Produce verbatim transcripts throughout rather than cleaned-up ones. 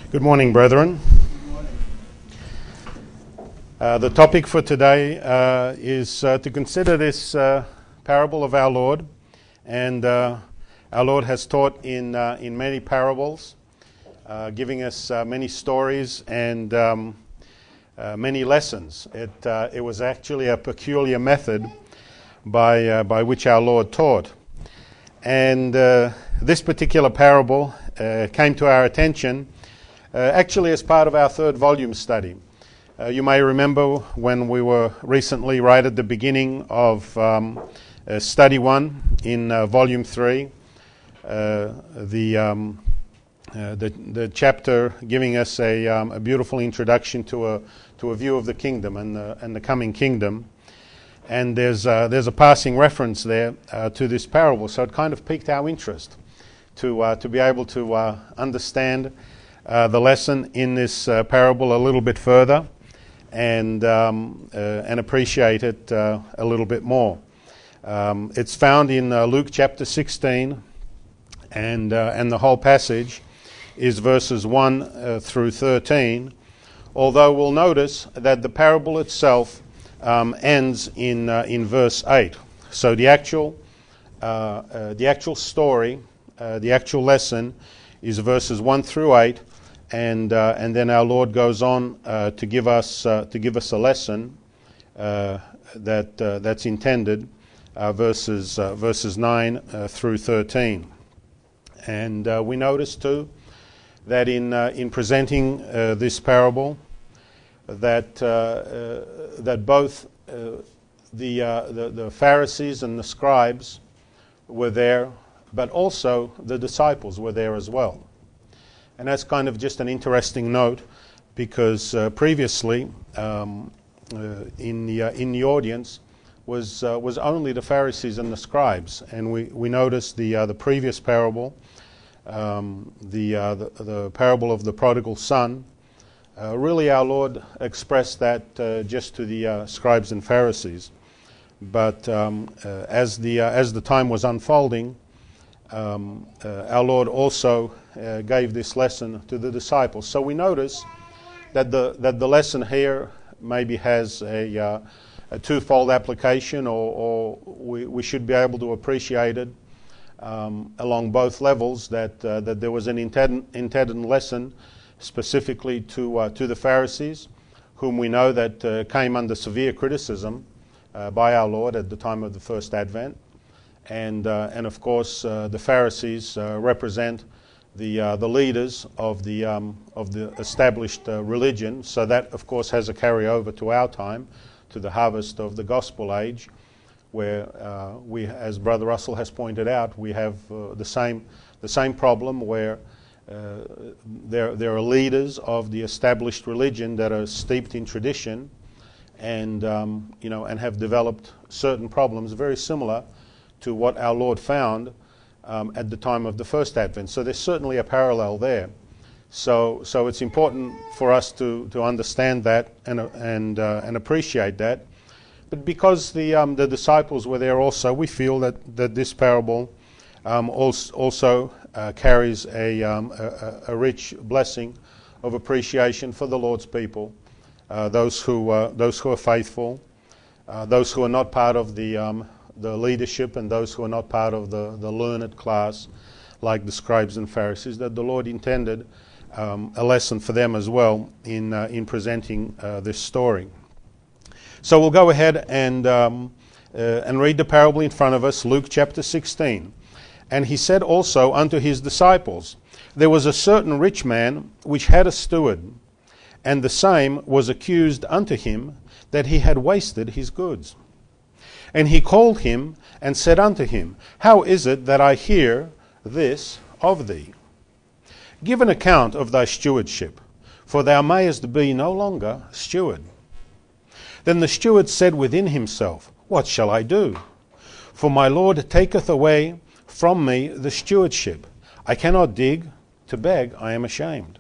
Good morning, brethren. Uh, the topic for today uh, is uh, to consider this uh, parable of our Lord. And uh, our Lord has taught in uh, in many parables, uh, giving us uh, many stories and um, uh, many lessons. It uh, it was actually a peculiar method by uh, by which our Lord taught. And uh, this particular parable uh, came to our attention Uh, actually as part of our third volume study. Uh, you may remember when we were recently right at the beginning of um, uh, study one in uh, volume three, uh, the, um, uh, the the chapter giving us a, um, a beautiful introduction to a to a view of the kingdom and the, and the coming kingdom. And there's uh, there's a passing reference there uh, to this parable, so it kind of piqued our interest to uh, to be able to uh, understand Uh, the lesson in this uh, parable a little bit further and um, uh, and appreciate it uh, a little bit more. Um, it's found in uh, Luke chapter sixteen, and uh, and the whole passage is verses one uh, through thirteen. Although we'll notice that the parable itself um, ends in uh, in verse eight. So the actual uh, uh, the actual story, uh, the actual lesson, is verses one through eight. And uh, and then our Lord goes on uh, to give us uh, to give us a lesson uh, that uh, that's intended, uh, verses uh, verses nine uh, through thirteen. And uh, we notice too that in uh, in presenting uh, this parable, that uh, uh, that both uh, the, uh, the the Pharisees and the scribes were there, but also the disciples were there as well. And that's kind of just an interesting note, because uh, previously um, uh, in the uh, in the audience was uh, was only the Pharisees and the scribes, and we we noticed the uh, the previous parable, um, the, uh, the the parable of the prodigal son. Uh, really, our Lord expressed that uh, just to the uh, scribes and Pharisees, but um, uh, as the uh, as the time was unfolding, um, uh, our Lord also Uh, gave this lesson to the disciples. So we notice that the that the lesson here maybe has a, uh, a twofold application, or, or we, we should be able to appreciate it um, along both levels. That uh, that there was an intended, intended lesson specifically to uh, to the Pharisees, whom we know that uh, came under severe criticism uh, by our Lord at the time of the first Advent, and uh, and of course uh, the Pharisees uh, represent the uh, the leaders of the um, of the established uh, religion. So that, of course, has a carryover to our time, to the harvest of the gospel age, where uh, we, as Brother Russell has pointed out, we have uh, the same the same problem where uh, there there are leaders of the established religion that are steeped in tradition, and um, you know, and have developed certain problems very similar to what our Lord found Um, at the time of the first Advent. So there's certainly a parallel there. So so it's important for us to, to understand that and uh, and uh, and appreciate that. But because the um, the disciples were there also, we feel that, that this parable um, also, also uh, carries a, um, a a rich blessing of appreciation for the Lord's people, uh, those who uh, those who are faithful, uh, those who are not part of the um, the leadership, and those who are not part of the, the learned class, like the scribes and Pharisees, that the Lord intended um, a lesson for them as well in uh, in presenting uh, this story. So we'll go ahead and um, uh, and read the parable in front of us, Luke chapter sixteen. And he said also unto his disciples, There was a certain rich man which had a steward, and the same was accused unto him that he had wasted his goods. And he called him and said unto him, How is it that I hear this of thee? Give an account of thy stewardship, for thou mayest be no longer steward. Then the steward said within himself, What shall I do? For my Lord taketh away from me the stewardship. I cannot dig, to beg I am ashamed.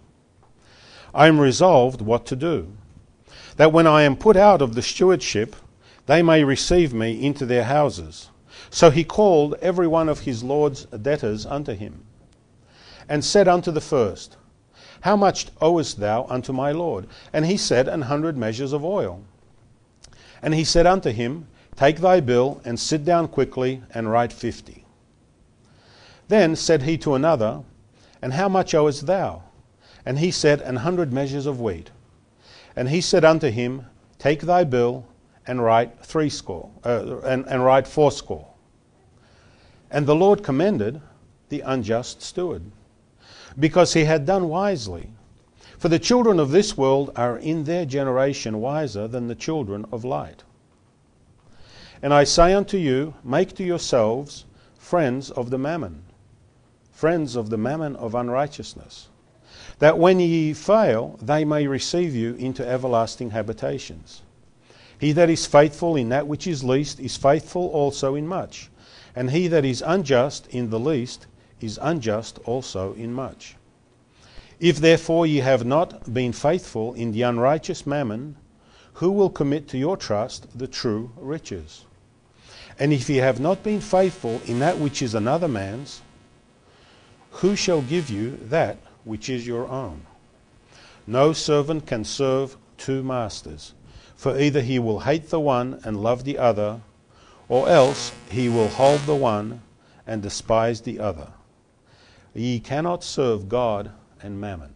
I am resolved what to do, that when I am put out of the stewardship, they may receive me into their houses. So he called every one of his Lord's debtors unto him, and said unto the first, How much owest thou unto my lord? And he said, An hundred measures of oil. And he said unto him, Take thy bill, and sit down quickly, and write fifty. Then said he to another, And how much owest thou? And he said, An hundred measures of wheat. And he said unto him, Take thy bill, and write threescore, uh, and, and write fourscore. And the Lord commended the unjust steward, because he had done wisely. For the children of this world are in their generation wiser than the children of light. And I say unto you, make to yourselves friends of the mammon, friends of the mammon of unrighteousness, that when ye fail, they may receive you into everlasting habitations. He that is faithful in that which is least is faithful also in much, and he that is unjust in the least is unjust also in much. If therefore ye have not been faithful in the unrighteous mammon, who will commit to your trust the true riches? And if ye have not been faithful in that which is another man's, who shall give you that which is your own? No servant can serve two masters, for either he will hate the one and love the other, or else he will hold the one and despise the other. Ye cannot serve God and mammon.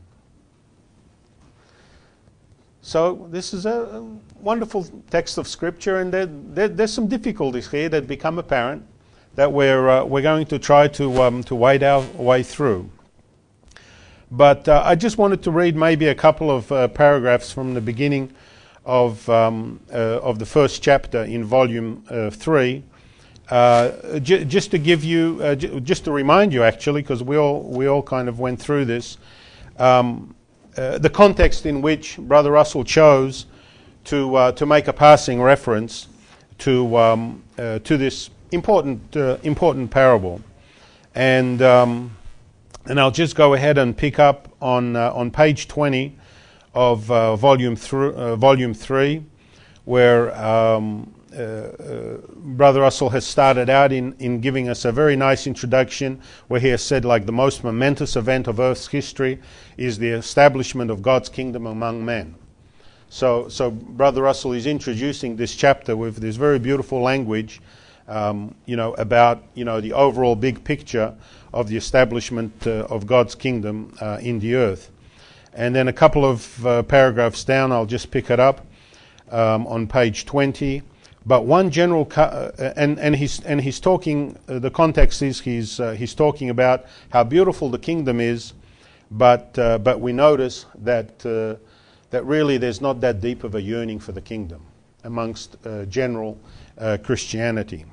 So this is a wonderful text of Scripture, and there, there, there's some difficulties here that become apparent that we're uh, we're going to try to um, to wade our way through. But uh, I just wanted to read maybe a couple of uh, paragraphs from the beginning of um, uh, of the first chapter in volume uh, three, uh, j- just to give you, uh, j- just to remind you, actually, because we all we all kind of went through this. Um, Uh, the context in which Brother Russell chose to uh, to make a passing reference to um, uh, to this important uh, important parable, and um, and I'll just go ahead and pick up on uh, on page twenty of uh, volume thr- uh, volume three, where um, uh, uh, Brother Russell has started out in, in giving us a very nice introduction, where he has said, like, the most momentous event of Earth's history is the establishment of God's kingdom among men. So, so Brother Russell is introducing this chapter with this very beautiful language, um, you know, about you know the overall big picture of the establishment uh, of God's kingdom uh, in the earth. And then a couple of uh, paragraphs down, I'll just pick it up um, on page twenty. But one general, cu- uh, and and he's and he's talking. Uh, the context is he's uh, he's talking about how beautiful the kingdom is, but uh, but we notice that uh, that really there's not that deep of a yearning for the kingdom amongst uh, general uh, Christianity.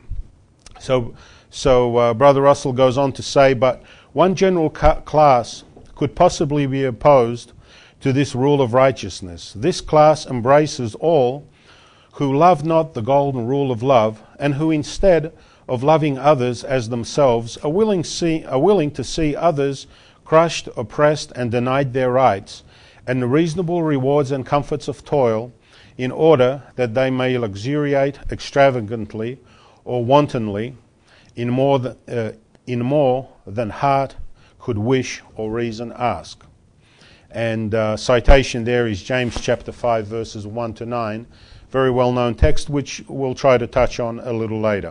So so uh, Brother Russell goes on to say, but one general cu- class could possibly be opposed to this rule of righteousness. This class embraces all who love not the golden rule of love, and who instead of loving others as themselves are willing, see, are willing to see others crushed, oppressed, and denied their rights, and the reasonable rewards and comforts of toil, in order that they may luxuriate extravagantly or wantonly in more, th- uh, in more than heart could wish or reason ask. And uh, citation there is James chapter five, verses one to nine, very well-known text, which we'll try to touch on a little later.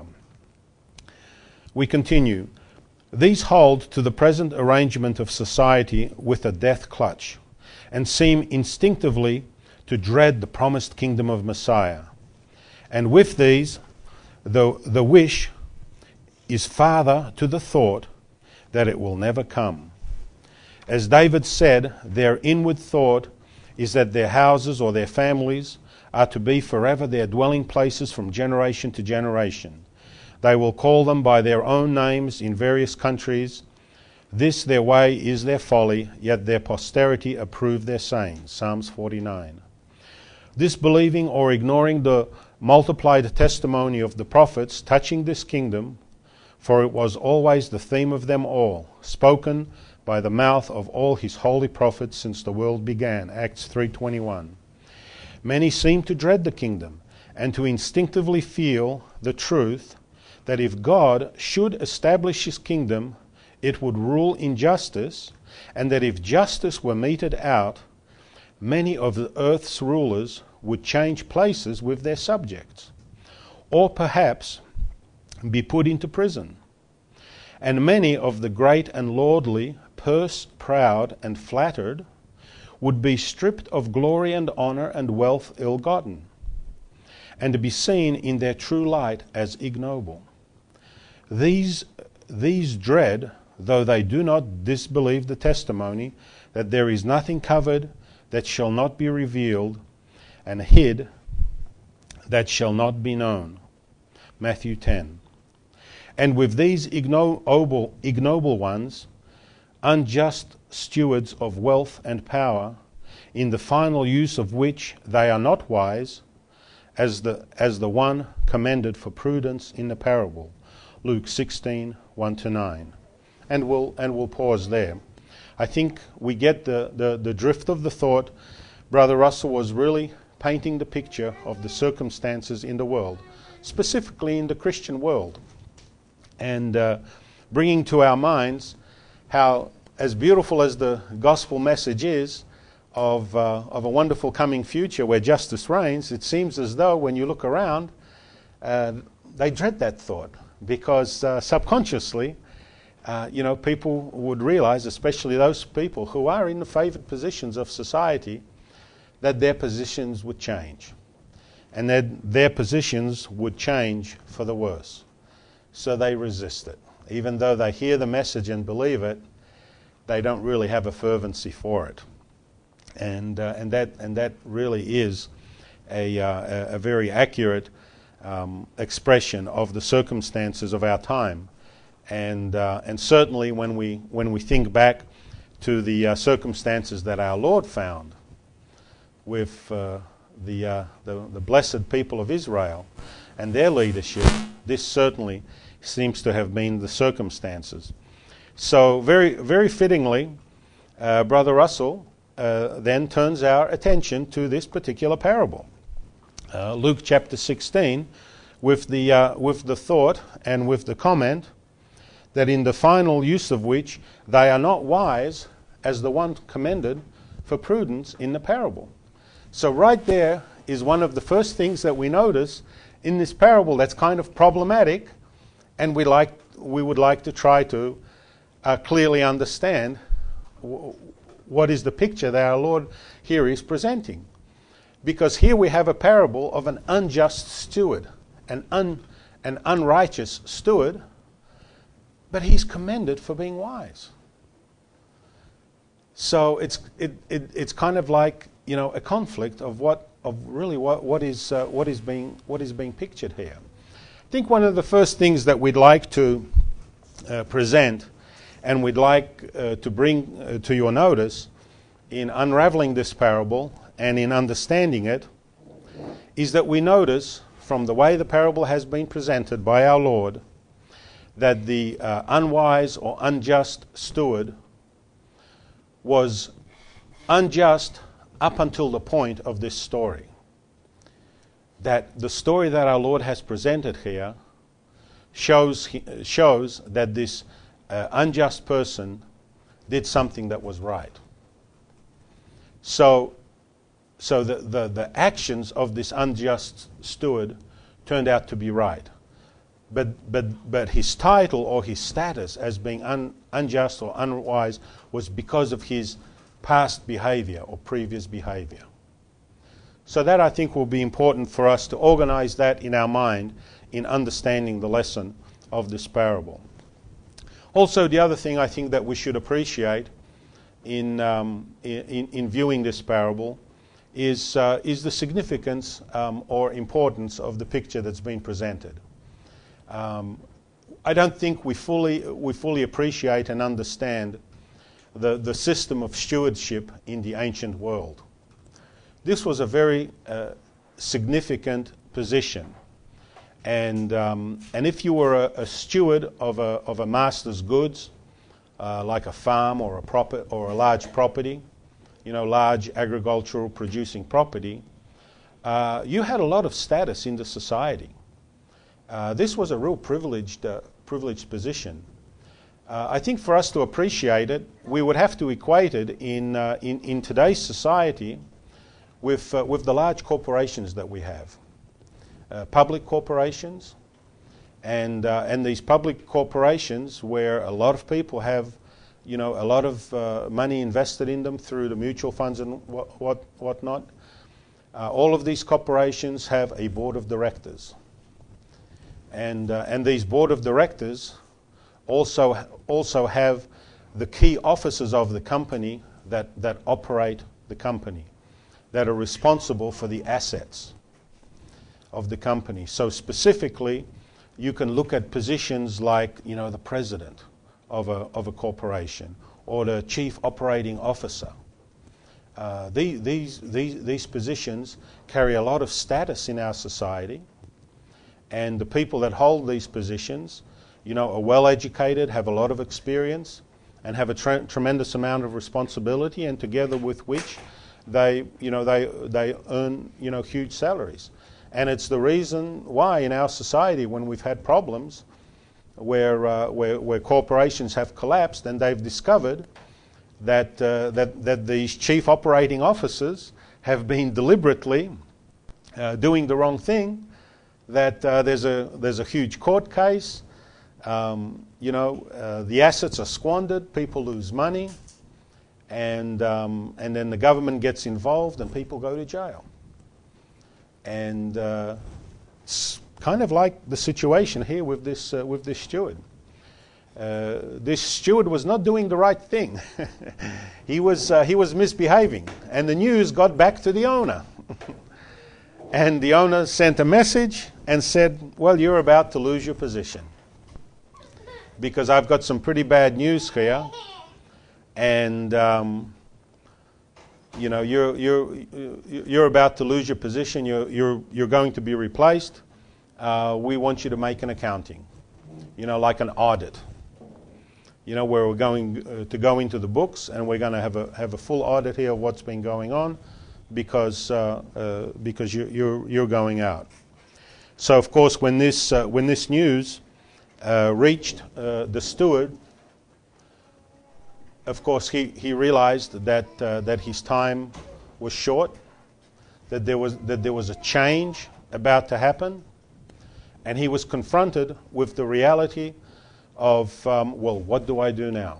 We continue. These hold to the present arrangement of society with a death clutch, and seem instinctively to dread the promised kingdom of Messiah. And with these, the, the wish is father to the thought that it will never come. As David said, their inward thought is that their houses or their families are to be forever their dwelling places from generation to generation. They will call them by their own names in various countries. This their way is their folly, yet their posterity approve their sayings. Psalms forty-nine. Disbelieving or ignoring the multiplied testimony of the prophets touching this kingdom, for it was always the theme of them all, spoken by the mouth of all his holy prophets since the world began. Acts three twenty-one. Many seem to dread the kingdom and to instinctively feel the truth that if God should establish his kingdom, it would rule in justice, and that if justice were meted out, many of the earth's rulers would change places with their subjects, or perhaps be put into prison. And many of the great and lordly, purse-proud and flattered, would be stripped of glory and honour and wealth ill-gotten, and to be seen in their true light as ignoble. These, these dread, though they do not disbelieve the testimony, that there is nothing covered that shall not be revealed, and hid that shall not be known. Matthew ten. And with these ignoble, ignoble ones, unjust stewards of wealth and power, in the final use of which they are not wise, as the, as the one commended for prudence in the parable. Luke sixteen, one to nine. And we'll, and we'll pause there. I think we get the, the, the drift of the thought. Brother Russell was really painting the picture of the circumstances in the world, specifically in the Christian world, and uh, bringing to our minds how, as beautiful as the gospel message is of, uh, of a wonderful coming future where justice reigns, it seems as though when you look around, uh, they dread that thought, because uh, subconsciously, uh, you know, people would realize, especially those people who are in the favored positions of society, that their positions would change, and that their positions would change for the worse. So they resist it. Even though they hear the message and believe it, they don't really have a fervency for it. And uh, and that and that really is a uh, a very accurate um, expression of the circumstances of our time. And uh, and certainly when we when we think back to the uh, circumstances that our Lord found with uh, the, uh, the the blessed people of Israel and their leadership, this certainly seems to have been the circumstances. So very very fittingly, uh, Brother Russell uh, then turns our attention to this particular parable, uh, Luke chapter sixteen, with the uh, with the thought and with the comment that in the final use of which they are not wise as the one commended for prudence in the parable. So right there is one of the first things that we notice in this parable that's kind of problematic, and we like we would like to try to uh, clearly understand w- what is the picture that our Lord here is presenting. Because here we have a parable of an unjust steward, an, un, an unrighteous steward, but he's commended for being wise. So it's it, it it's kind of like, you know, a conflict of what of really what what is uh, what is being what is being pictured here. I think one of the first things that we'd like to uh, present, and we'd like uh, to bring uh, to your notice in unraveling this parable and in understanding it, is that we notice from the way the parable has been presented by our Lord that the uh, unwise or unjust steward was unjust up until the point of this story. That the story that our Lord has presented here shows, shows that this uh, unjust person did something that was right. So, so the, the, the actions of this unjust steward turned out to be right. But, but, but his title or his status as being un, unjust or unwise was because of his past behavior or previous behavior. So that, I think, will be important for us to organize that in our mind in understanding the lesson of this parable. Also, the other thing I think that we should appreciate in, um, in, in viewing this parable is, uh, is the significance um, or importance of the picture that's been presented. Um, I don't think we fully we fully appreciate and understand the, the system of stewardship in the ancient world. This was a very uh, significant position, and um, and if you were a, a steward of a of a master's goods, uh, like a farm or a proper or a large property, you know, large agricultural producing property, uh, you had a lot of status in the society. Uh, this was a real privileged, uh, privileged position. Uh, I think for us to appreciate it, we would have to equate it in, uh, in, in today's society with, uh, with the large corporations that we have. Uh, public corporations, and, uh, and these public corporations where a lot of people have, you know, a lot of uh, money invested in them through the mutual funds and what, what, whatnot. Uh, all of these corporations have a board of directors. And, uh, and these board of directors also, also have the key officers of the company that, that operate the company, that are responsible for the assets of the company. So specifically, you can look at positions like, you know, the president of a, of a corporation or the chief operating officer. Uh, the, these, these, these positions carry a lot of status in our society, and the people that hold these positions, you know, are well educated, have a lot of experience, and have a tre- tremendous amount of responsibility, and together with which they, you know, they, they earn, you know, huge salaries. And it's the reason why in our society, when we've had problems where, uh, where, where corporations have collapsed, and they've discovered that, uh, that, that these chief operating officers have been deliberately uh, doing the wrong thing, that uh, there's, a, there's a huge court case, um, you know, uh, the assets are squandered, people lose money, and, um, and then the government gets involved and people go to jail. And uh, it's kind of like the situation here with this, uh, with this steward. Uh, this steward was not doing the right thing. he, was, uh, he was misbehaving. And the news got back to the owner. And the owner sent a message and said, well, you're about to lose your position, because I've got some pretty bad news here. And... Um, You know, you're you're you're about to lose your position. You're you're you're going to be replaced. Uh, we want you to make an accounting, you know, like an audit. You know, where we're going uh, to go into the books, and we're going to have a have a full audit here of what's been going on, because uh, uh, because you, you're you're going out. So of course, when this uh, when this news uh, reached uh, the steward, of course, he, he realized that uh, that his time was short, that there was that there was a change about to happen, and he was confronted with the reality of um, well, what do I do now?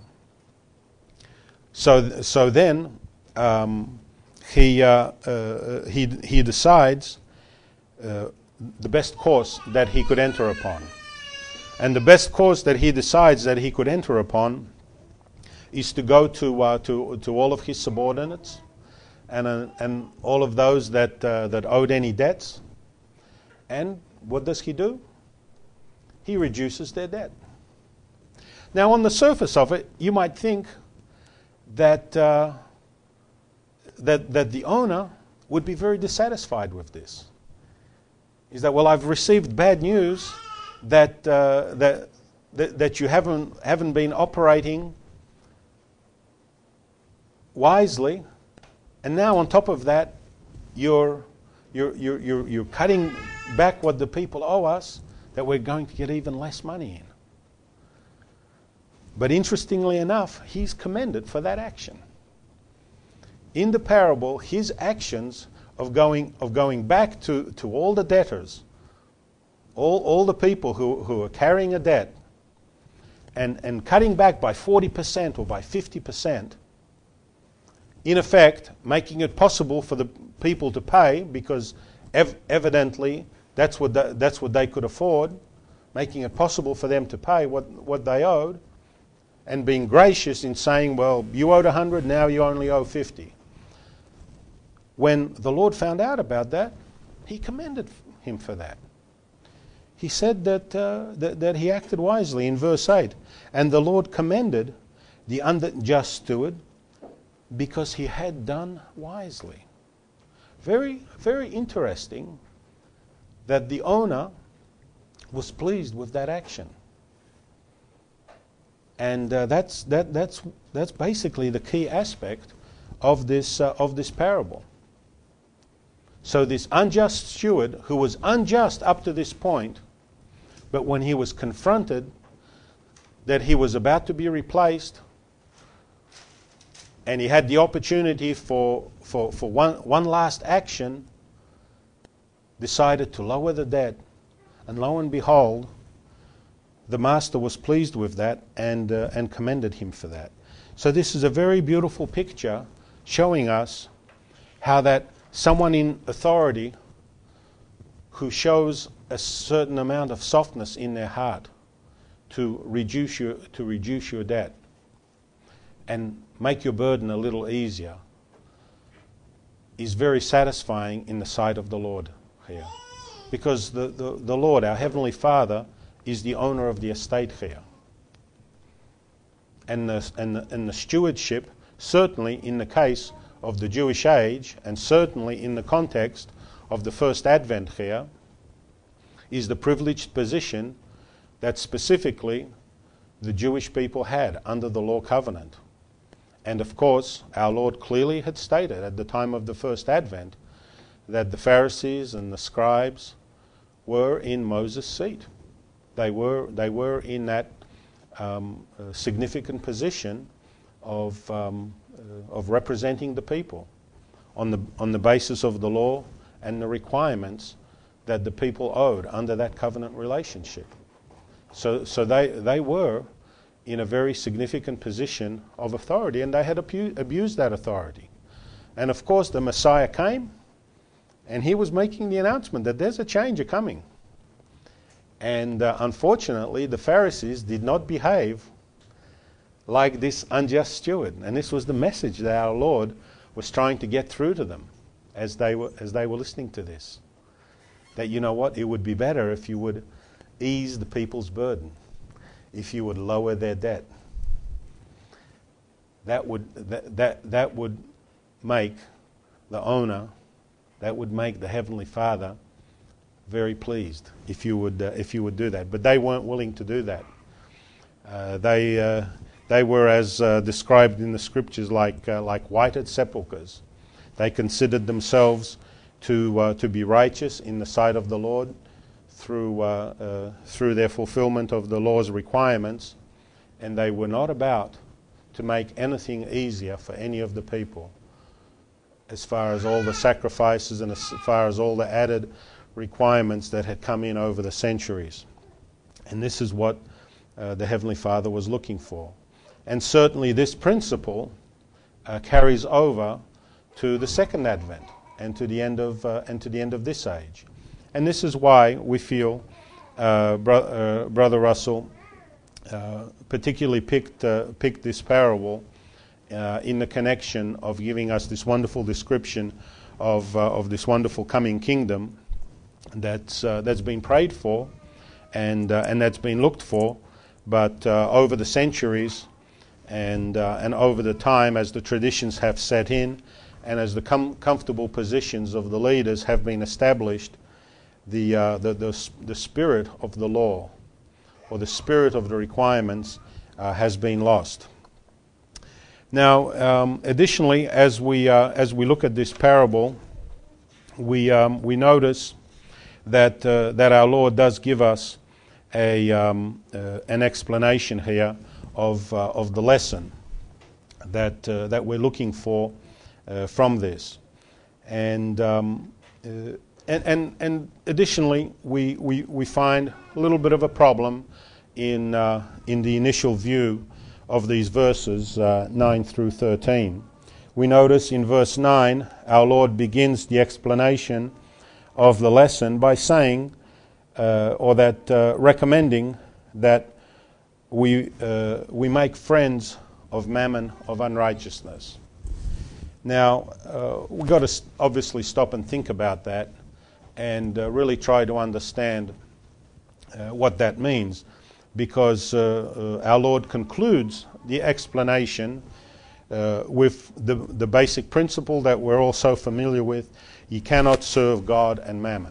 So so then um, he uh, uh, he he decides uh, the best course that he could enter upon, and the best course that he decides that he could enter upon is to go to uh, to to all of his subordinates and uh, and all of those that uh, that owed any debts. And what does he do? He reduces their debt. Now, on the surface of it, you might think that uh, that that the owner would be very dissatisfied with this. Is that, well, I've received bad news that uh, that, that that you haven't haven't been operating wisely, and now on top of that, you're you're you're you're, you're cutting back what the people owe us, that we're going to get even less money in. But interestingly enough, he's commended for that action. In the parable, his actions of going of going back to, to all the debtors, all all the people who, who are carrying a debt, and, and cutting back by forty percent or by fifty percent, in effect, making it possible for the people to pay, because ev- evidently that's what the, that's what they could afford, making it possible for them to pay what, what they owed, and being gracious in saying, well, you owed one hundred, now you only owe fifty. When the Lord found out about that, he commended him for that. He said that, uh, that, that he acted wisely in verse eight. And the Lord commended the unjust steward because he had done wisely. Very, very interesting that the owner was pleased with that action. And uh, that's that that's that's basically the key aspect of this uh, of this parable. So this unjust steward, who was unjust up to this point, but when he was confronted that he was about to be replaced, and he had the opportunity for, for, for one, one last action, decided to lower the debt. And lo and behold, the master was pleased with that and, uh, and commended him for that. So this is a very beautiful picture showing us how that someone in authority who shows a certain amount of softness in their heart to reduce your, to reduce your debt and make your burden a little easier is very satisfying in the sight of the Lord here. Because the, the, the Lord, our Heavenly Father, is the owner of the estate here. And the, and the, and the stewardship, certainly in the case of the Jewish age, and certainly in the context of the first advent here, is the privileged position that specifically the Jewish people had under the law covenant. And of course, our Lord clearly had stated at the time of the first advent that the Pharisees and the scribes were in Moses' seat. They were, they were in that um, uh, significant position of, um, uh, of representing the people on the, on the basis of the law and the requirements that the people owed under that covenant relationship. So, so they, they were in a very significant position of authority, and they had abu- abused that authority. And of course, the Messiah came, and he was making the announcement that there's a change coming. And uh, unfortunately, the Pharisees did not behave like this unjust steward. And this was the message that our Lord was trying to get through to them as they were, as they were listening to this. That, you know what, it would be better if you would ease the people's burden, if you would lower their debt. That would, that, that, that would make the owner, that would make the Heavenly Father very pleased if you would, uh, if you would do that. But they weren't willing to do that. Uh, they, uh, they were, as uh, described in the Scriptures, like, uh, like whited sepulchres. They considered themselves to, uh, to be righteous in the sight of the Lord through, uh, uh, through their fulfillment of the law's requirements, and they were not about to make anything easier for any of the people as far as all the sacrifices and as far as all the added requirements that had come in over the centuries. And this is what uh, the Heavenly Father was looking for. And certainly this principle uh, carries over to the second advent and to the end of uh, and to the end of this age. And this is why we feel uh, bro- uh, Brother Russell uh, particularly picked uh, picked this parable uh, in the connection of giving us this wonderful description of uh, of this wonderful coming kingdom that's uh, that's been prayed for and uh, and that's been looked for, but uh, over the centuries and uh, and over the time, as the traditions have set in, and as the com- comfortable positions of the leaders have been established, the, uh, the the the spirit of the law, or the spirit of the requirements, uh, has been lost. Now, um, additionally, as we uh, as we look at this parable, we um, we notice that uh, that our Lord does give us a um, uh, an explanation here of uh, of the lesson that uh, that we're looking for uh, from this, and, um, uh, and and and additionally, we, we we find a little bit of a problem in uh, in the initial view of these verses uh, nine through thirteen. We notice in verse nine, our Lord begins the explanation of the lesson by saying, uh, or that uh, recommending that we uh, we make friends of mammon, of unrighteousness. Now, uh, we've got to st- obviously stop and think about that and uh, really try to understand uh, what that means, because uh, uh, our Lord concludes the explanation uh, with the, the basic principle that we're all so familiar with: you cannot serve God and mammon.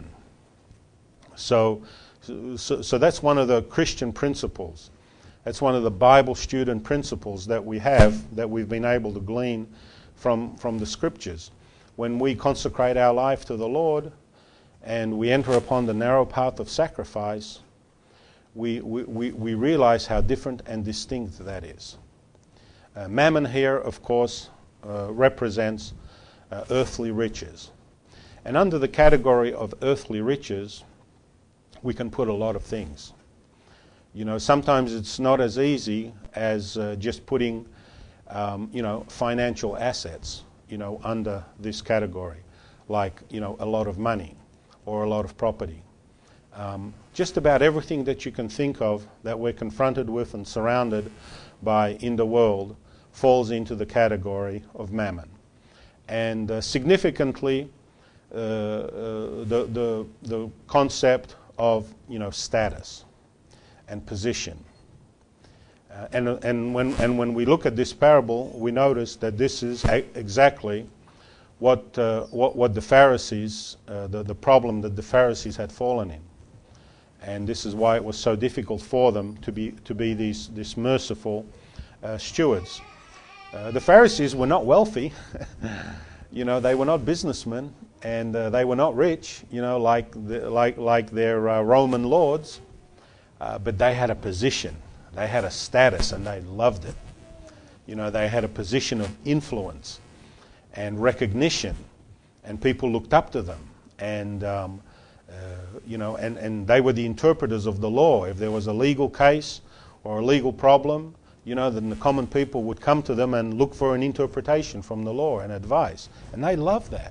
So, so, so that's one of the Christian principles. That's one of the Bible student principles that we have, that we've been able to glean from, from the Scriptures. When we consecrate our life to the Lord and we enter upon the narrow path of sacrifice, we, we, we, we realize how different and distinct that is. Uh, mammon here, of course, uh, represents uh, earthly riches. And under the category of earthly riches, we can put a lot of things. You know, sometimes it's not as easy as uh, just putting, um, you know, financial assets, you know, under this category, like, you know, a lot of money or a lot of property. Um, just about everything that you can think of that we're confronted with and surrounded by in the world falls into the category of mammon. And uh, significantly, uh, uh, the, the, the concept of, you know, status and position. Uh, and, and, when, and when we look at this parable, we notice that this is a- exactly what, uh, what, what the Pharisees, uh, the, the problem that the Pharisees had fallen in. And this is why it was so difficult for them to be, to be these, these merciful uh, stewards. Uh, the Pharisees were not wealthy. You know, they were not businessmen, and uh, they were not rich, you know, like, the, like, like their uh, Roman lords. Uh, but they had a position, they had a status, and they loved it. You know, they had a position of influence and recognition, and people looked up to them. And, um, uh, you know, and, and they were the interpreters of the law. If there was a legal case or a legal problem, you know, then the common people would come to them and look for an interpretation from the law and advice. And they loved that.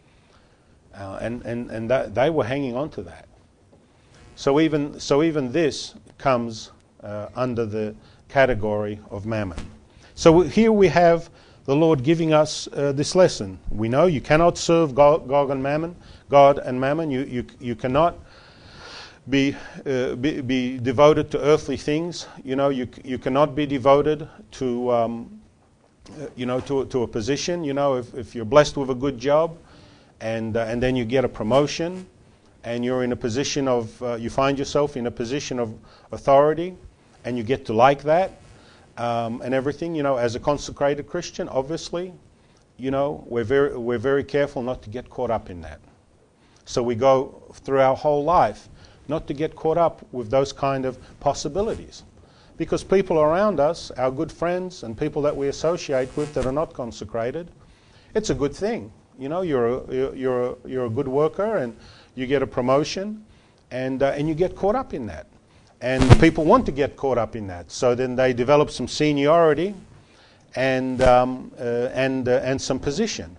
Uh, and and, and that, they were hanging on to that. So even so, even this comes uh, under the category of mammon. So here we have the Lord giving us uh, this lesson. We know you cannot serve God, God and Mammon. God and Mammon. You you you cannot be, uh, be be devoted to earthly things. You know you you cannot be devoted to um, uh, you know to to a position. You know if if you're blessed with a good job, and uh, and then you get a promotion, and you're in a position of, uh, you find yourself in a position of authority, and you get to like that, um, and everything, you know, as a consecrated Christian, obviously, you know, we're very, we're very careful not to get caught up in that. So we go through our whole life not to get caught up with those kind of possibilities. Because people around us, our good friends and people that we associate with that are not consecrated, it's a good thing. You know, you're a, you're a, you're a good worker, and you get a promotion, and uh, and you get caught up in that. And people want to get caught up in that. So then they develop some seniority and um, uh, and uh, and some position.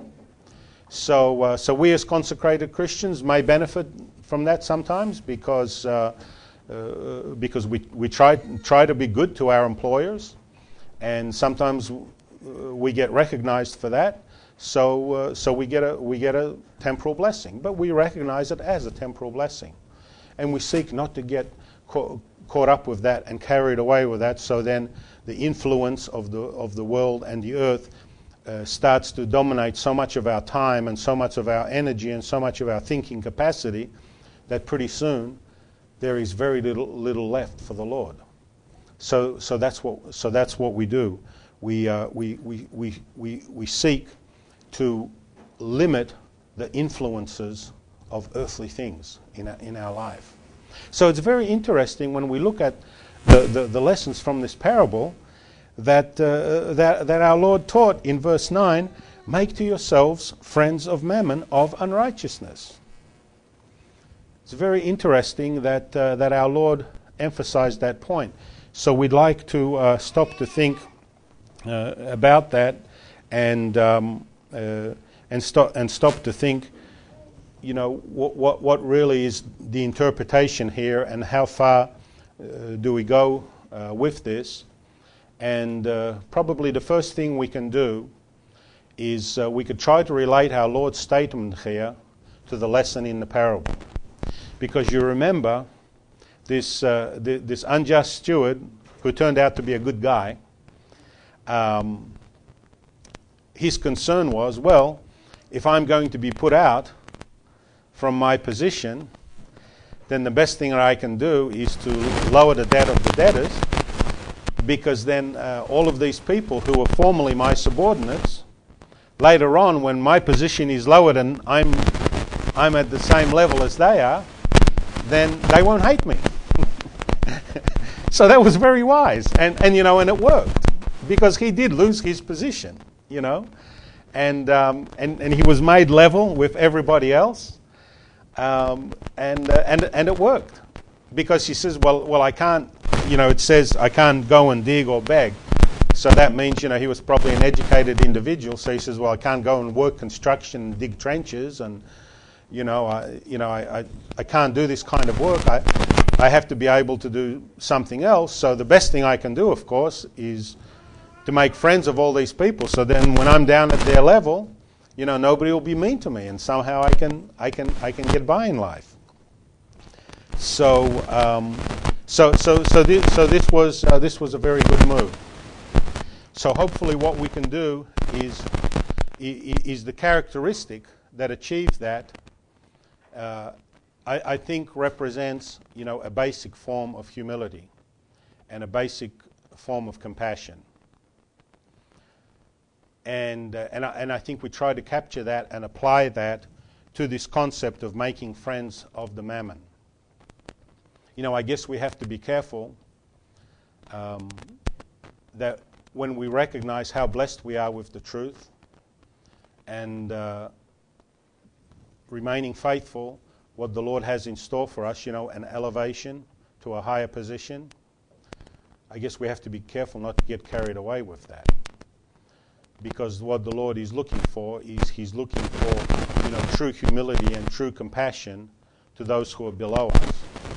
So uh, so we as consecrated Christians may benefit from that sometimes because uh, uh, because we we try try to be good to our employers, and sometimes we get recognized for that. So, uh, so we get a we get a temporal blessing, but we recognize it as a temporal blessing, and we seek not to get ca- caught up with that and carried away with that. So then, the influence of the of the world and the earth uh, starts to dominate so much of our time and so much of our energy and so much of our thinking capacity that pretty soon there is very little little left for the Lord. So, so that's what so that's what we do. We uh, we, we we we we seek to limit the influences of earthly things in our, in our life. So it's very interesting when we look at the, the, the lessons from this parable that, uh, that, that our Lord taught in verse nine, make to yourselves friends of mammon of unrighteousness. It's very interesting that, uh, that our Lord emphasized that point. So we'd like to uh, stop to think uh, about that and um, Uh, and stop and stop to think, you know, what what what really is the interpretation here, and how far uh, do we go uh, with this? And uh, probably the first thing we can do is uh, we could try to relate our Lord's statement here to the lesson in the parable, because you remember this uh, th- this unjust steward who turned out to be a good guy. Um, His concern was, well, if I'm going to be put out from my position, then the best thing that I can do is to lower the debt of the debtors, because then uh, all of these people who were formerly my subordinates, later on when my position is lowered and I'm, I'm at the same level as they are, then they won't hate me. So that was very wise. And, and, you know, and it worked. Because he did lose his position, you know. And, um, and, and he was made level with everybody else. Um, and, uh, and, and it worked. Because he says, well, well, I can't, you know, it says I can't go and dig or beg. So that means, you know, he was probably an educated individual. So he says, well, I can't go and work construction and dig trenches and, you know, I, you know, I, I, I can't do this kind of work. I, I have to be able to do something else. So the best thing I can do, of course, is to make friends of all these people. So then when I'm down at their level, you know, nobody will be mean to me, and somehow I can, I can, I can get by in life. So, um, so, so, so this, so this was, uh, this was a very good move. So hopefully, what we can do is, is the characteristic that achieves that. Uh, I, I think represents, you know, a basic form of humility and a basic form of compassion. And uh, and, I, and I think we try to capture that and apply that to this concept of making friends of the mammon. You know, I guess we have to be careful um, that when we recognize how blessed we are with the truth and uh, remaining faithful, what the Lord has in store for us, you know, an elevation to a higher position, I guess we have to be careful not to get carried away with that. Because what the Lord is looking for is He's looking for, you know, true humility and true compassion to those who are below us.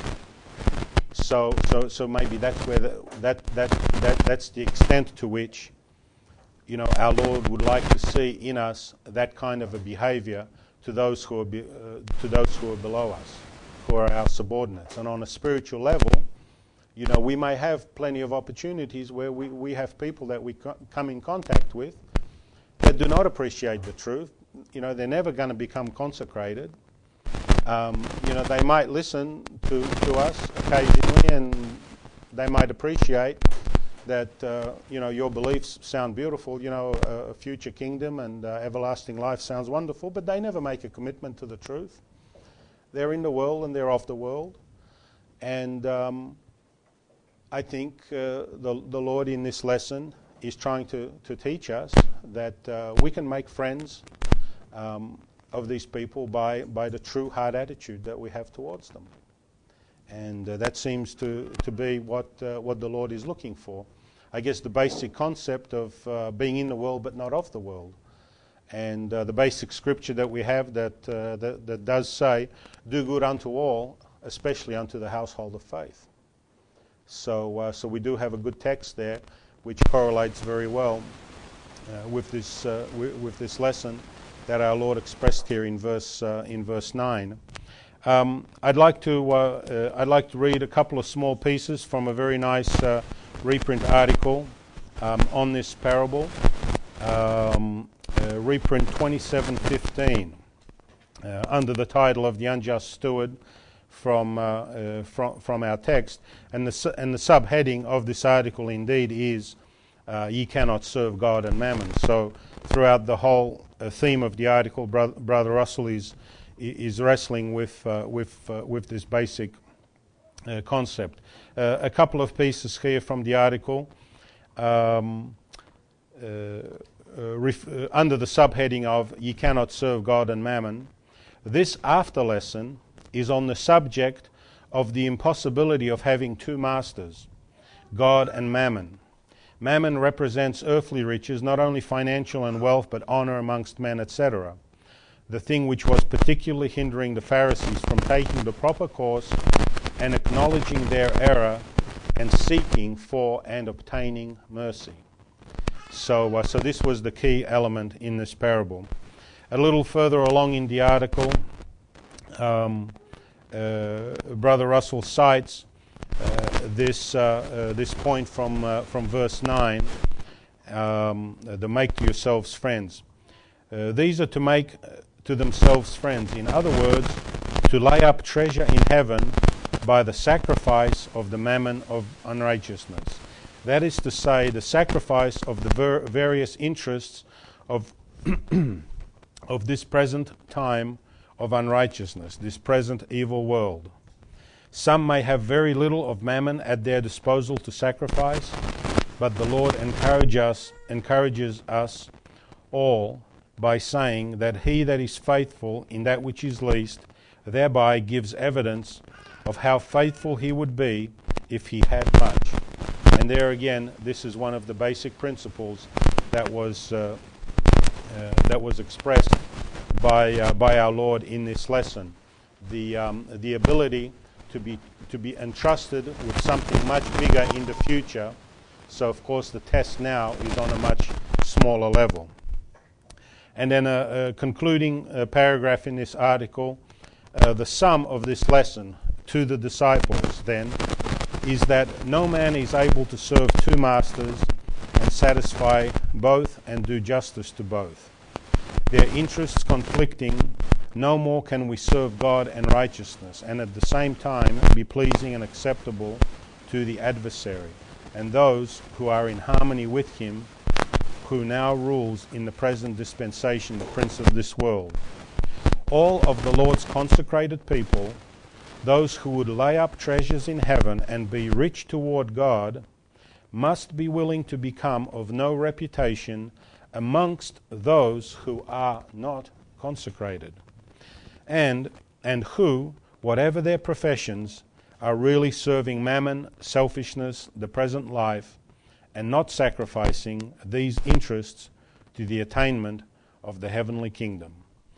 So, so, so maybe that's where the, that, that, that, that's the extent to which, you know, our Lord would like to see in us that kind of a behavior to those who are be, uh, to those who are below us, who are our subordinates. And on a spiritual level, you know, we may have plenty of opportunities where we, we have people that we co- come in contact with that do not appreciate the truth. You know, they're never going to become consecrated. Um, you know, they might listen to, to us occasionally, and they might appreciate that, uh, you know, your beliefs sound beautiful, you know, a, a future kingdom and uh, everlasting life sounds wonderful, but they never make a commitment to the truth. They're in the world and they're of the world. And um, I think uh, the, the Lord in this lesson is trying to, to teach us that uh, we can make friends um, of these people by, by the true heart attitude that we have towards them. And uh, that seems to, to be what, uh, what the Lord is looking for. I guess the basic concept of uh, being in the world but not of the world. And uh, the basic scripture that we have that, uh, that, that does say, do good unto all, especially unto the household of faith. So, uh, so we do have a good text there which correlates very well uh, with, this, uh, w- with this lesson that our Lord expressed here in verse, uh, in verse nine. Um, I'd like to uh, uh, I'd like to read a couple of small pieces from a very nice uh, reprint article um, on this parable. Um, uh, reprint twenty-seven fifteen, uh, under the title of The Unjust Steward, from uh, uh, from from our text, and the su- and the subheading of this article indeed is uh, "Ye cannot serve God and mammon." So throughout the whole uh, theme of the article, Bro- Brother Russell is is wrestling with uh, with uh, with this basic uh, concept. Uh, a couple of pieces here from the article. Um, uh, uh, ref- uh, under the subheading of "Ye cannot serve God and mammon," this after lesson is on the subject of the impossibility of having two masters, God and mammon. Mammon represents earthly riches, not only financial and wealth, but honor amongst men, et cetera. The thing which was particularly hindering the Pharisees from taking the proper course and acknowledging their error and seeking for and obtaining mercy. So, uh, so this was the key element in this parable. A little further along in the article, um, uh, Brother Russell cites uh, this uh, uh, this point from uh, from verse nine, um, the make to yourselves friends. Uh, these are to make to themselves friends. In other words, to lay up treasure in heaven by the sacrifice of the mammon of unrighteousness. That is to say, the sacrifice of the ver- various interests of of this present time of unrighteousness, this present evil world. Some may have very little of mammon at their disposal to sacrifice, but the Lord encourage us, encourages us all by saying that he that is faithful in that which is least, thereby gives evidence of how faithful he would be if he had much. And there again, this is one of the basic principles that was uh, uh, that was expressed by uh, by our Lord in this lesson. The um, the ability to be to be entrusted with something much bigger in the future. So of course the test now is on a much smaller level. And then a, a concluding uh, paragraph in this article, uh, the sum of this lesson to the disciples then is that no man is able to serve two masters and satisfy both and do justice to both. Their interests conflicting, no more can we serve God and righteousness and at the same time be pleasing and acceptable to the adversary and those who are in harmony with him, who now rules in the present dispensation, the prince of this world. All of the Lord's consecrated people, those who would lay up treasures in heaven and be rich toward God, must be willing to become of no reputation amongst those who are not consecrated, and and who, whatever their professions, are really serving mammon, selfishness, the present life, and not sacrificing these interests to the attainment of the heavenly kingdom.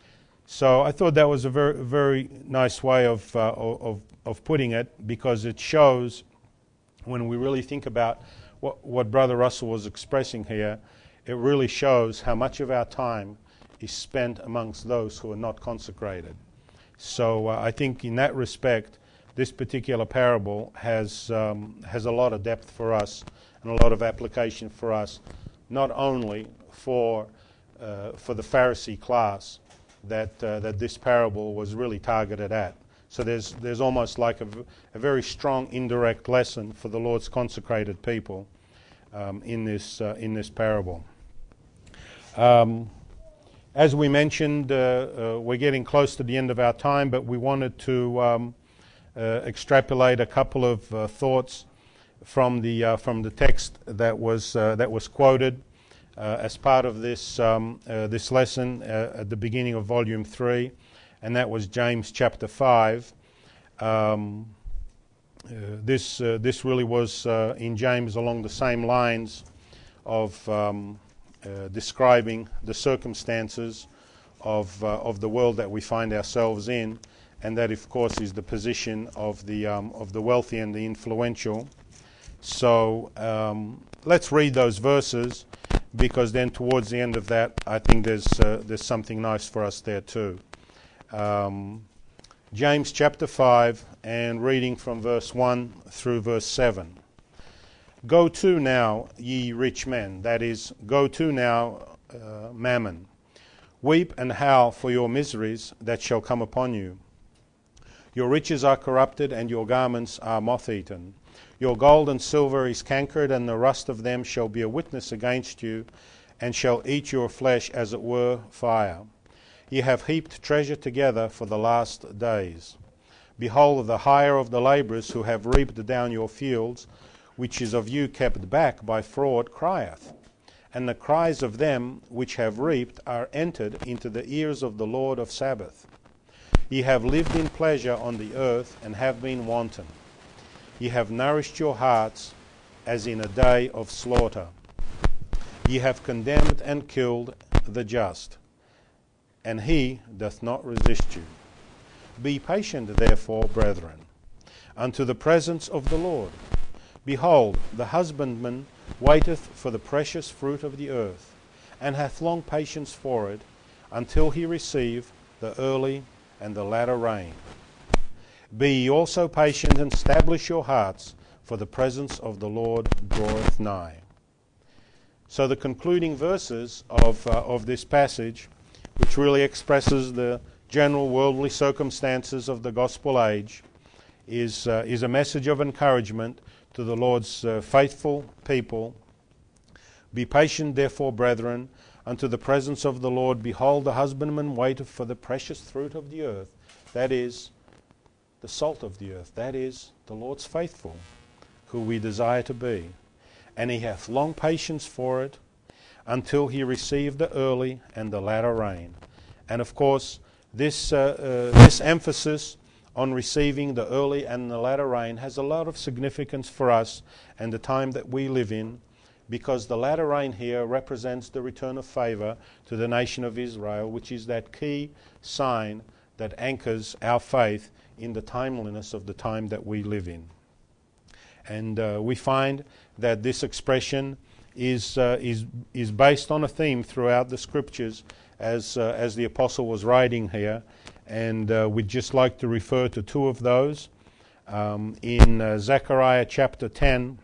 So I thought that was a very, very nice way of, uh, of, of putting it, because it shows, when we really think about what, what Brother Russell was expressing here, it really shows how much of our time is spent amongst those who are not consecrated. So uh, I think in that respect, this particular parable has um, has a lot of depth for us and a lot of application for us, not only for uh, for the Pharisee class that uh, that this parable was really targeted at. So there's there's almost like a, a very strong indirect lesson for the Lord's consecrated people um, in this uh, in this parable. Um, as we mentioned, uh, uh, we're getting close to the end of our time, but we wanted to um, uh, extrapolate a couple of uh, thoughts from the uh, from the text that was uh, that was quoted uh, as part of this um, uh, this lesson uh, at the beginning of volume three, and that was James chapter five. Um, uh, this uh, this really was uh, in James along the same lines of um, uh, describing the circumstances of uh, of the world that we find ourselves in, and that, of course, is the position of the um, of the wealthy and the influential. So um, let's read those verses, because then towards the end of that, I think there's uh, there's something nice for us there too. Um, James chapter five, and reading from verse one through verse seven. Go to now, ye rich men, that is, go to now, uh, mammon. Weep and howl for your miseries that shall come upon you. Your riches are corrupted, and your garments are moth-eaten. Your gold and silver is cankered, and the rust of them shall be a witness against you, and shall eat your flesh as it were fire. Ye have heaped treasure together for the last days. Behold, the hire of the labourers who have reaped down your fields, which is of you kept back by fraud, crieth. And the cries of them which have reaped are entered into the ears of the Lord of Sabaoth. Ye have lived in pleasure on the earth, and have been wanton. Ye have nourished your hearts as in a day of slaughter. Ye have condemned and killed the just, and he doth not resist you. Be patient, therefore, brethren, unto the presence of the Lord. Behold, the husbandman waiteth for the precious fruit of the earth, and hath long patience for it, until he receive the early and the latter rain. Be ye also patient, and establish your hearts, for the presence of the Lord draweth nigh. So the concluding verses of uh, of this passage, which really expresses the general worldly circumstances of the gospel age, is uh, is a message of encouragement to the Lord's uh, faithful people. Be patient, therefore, brethren, unto the presence of the Lord. Behold, the husbandman waiteth for the precious fruit of the earth, that is, the the salt of the earth. That is, the Lord's faithful, who we desire to be. And he hath long patience for it, until he receive the early and the latter rain. And of course, this uh, uh, this emphasis on receiving the early and the latter rain has a lot of significance for us and the time that we live in, because the latter rain here represents the return of favor to the nation of Israel, which is that key sign that anchors our faith in the timeliness of the time that we live in. And uh, we find that this expression is uh, is is based on a theme throughout the scriptures, as uh, as the apostle was writing here, and uh, we'd just like to refer to two of those. Um, in uh, Zechariah chapter ten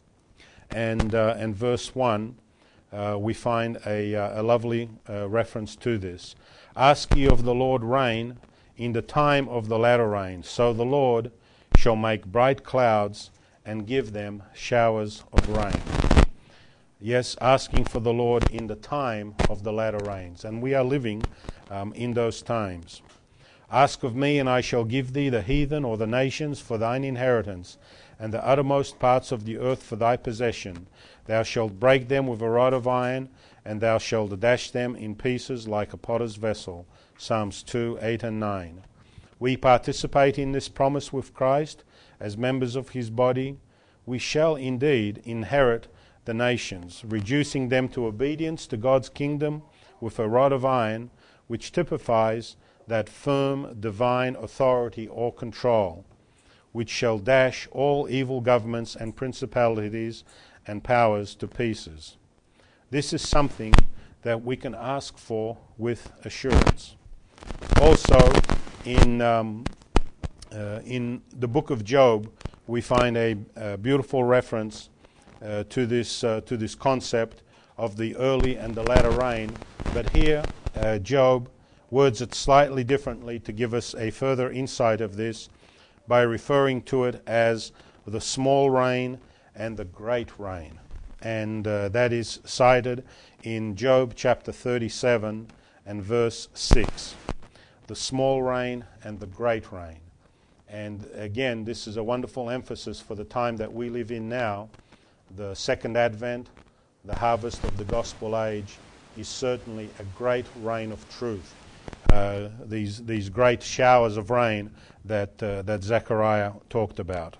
and uh, and verse one, uh, we find a, uh, a lovely uh, reference to this. Ask ye of the Lord rain in the time of the latter rain, so the Lord shall make bright clouds and give them showers of rain. Yes, asking for the Lord in the time of the latter rains. And we are living um, in those times. Ask of me, and I shall give thee the heathen or the nations for thine inheritance, and the uttermost parts of the earth for thy possession. Thou shalt break them with a rod of iron, and thou shalt dash them in pieces like a potter's vessel. Psalms two, eight and nine. We participate in this promise with Christ as members of his body. We shall indeed inherit the nations, reducing them to obedience to God's kingdom with a rod of iron, which typifies that firm divine authority or control, which shall dash all evil governments and principalities and powers to pieces. This is something that we can ask for with assurance. Also, in um, uh, in the book of Job, we find a, a beautiful reference Uh, to this uh, to this concept of the early and the latter rain. But here, uh, Job words it slightly differently to give us a further insight of this by referring to it as the small rain and the great rain. And uh, that is cited in Job chapter thirty-seven and verse six. The small rain and the great rain. And again, this is a wonderful emphasis for the time that we live in now. The second advent, the harvest of the gospel age, is certainly a great rain of truth. Uh, these these great showers of rain that uh, that Zechariah talked about.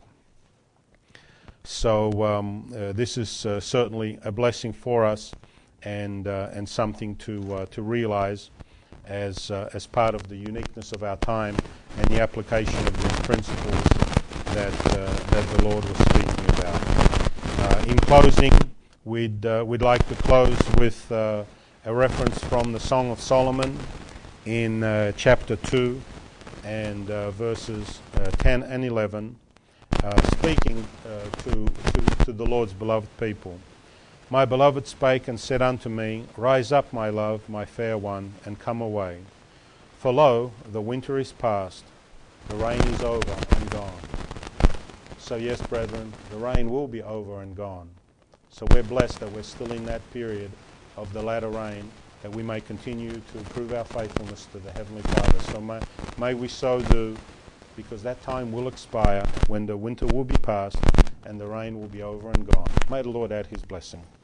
So um, uh, this is uh, certainly a blessing for us, and uh, and something to uh, to realize as uh, as part of the uniqueness of our time and the application of these principles that uh, that the Lord was speaking about. Uh, in closing, we'd uh, we'd like to close with uh, a reference from the Song of Solomon in uh, chapter two and uh, verses uh, ten and eleven, uh, speaking uh, to, to to the Lord's beloved people. My beloved spake and said unto me, Rise up, my love, my fair one, and come away. For lo, the winter is past, the rain is over and gone. So yes, brethren, the rain will be over and gone. So we're blessed that we're still in that period of the latter rain, that we may continue to prove our faithfulness to the Heavenly Father. So may, may we so do, because that time will expire when the winter will be past and the rain will be over and gone. May the Lord add his blessing.